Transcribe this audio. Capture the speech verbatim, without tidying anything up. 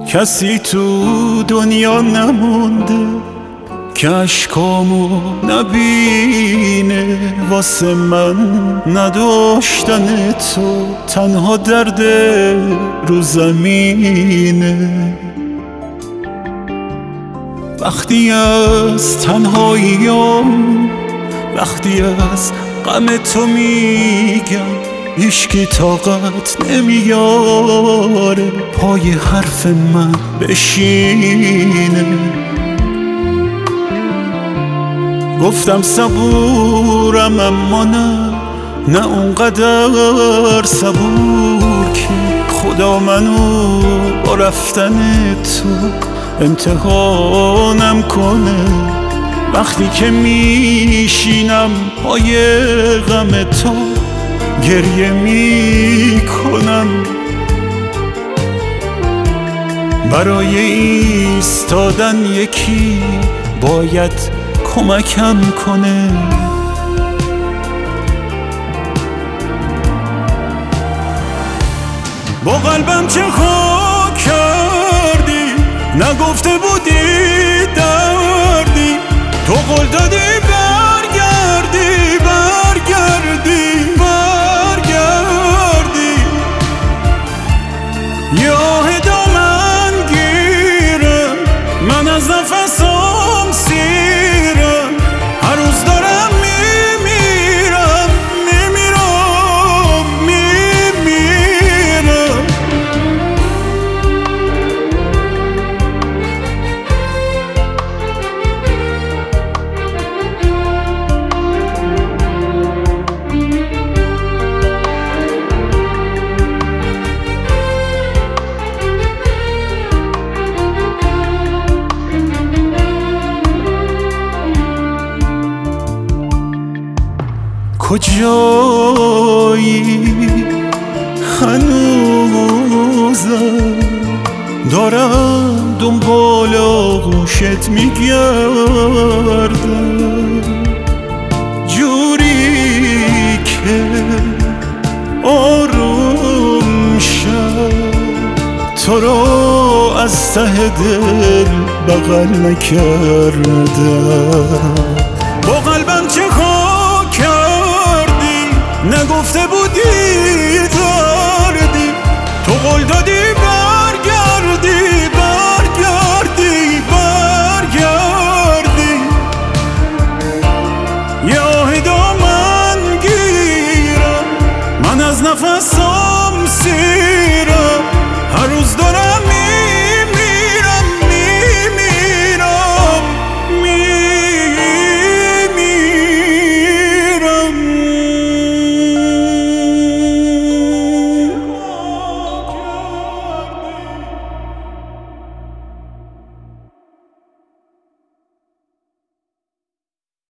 کسی تو دنیا نمونده که اشکامو نبینه. واسه من نداشتن تو تنها درد رو زمینه. وقتی از تنهاییام، وقتی از غم تو میگم، هیچکی طاقت نمیاره پای حرف من بشینه. گفتم صبورم اما نه، نه اونقدر صبور که خدا منو با رفتن تو امتحانم کنه. وقتی که میشینم پای غم تو گریه میکنم، برای ایستادن یکی باید کمکم کنه. با قلبم چه خاک کردی، نگفته بودی دردی، تو قول دادی برگردی برگردی برگردی. یاه دامن گیرم من از نفسم سیرم، هر روز دارم میمیرم میمیرم میمیرم. کجایی هنوزم دارم دنبال آغوشت میگردم، جوری که آروم شد تو رو از ته دل بغل نکردم. با قلبم چه خاک کردی، نگفته بود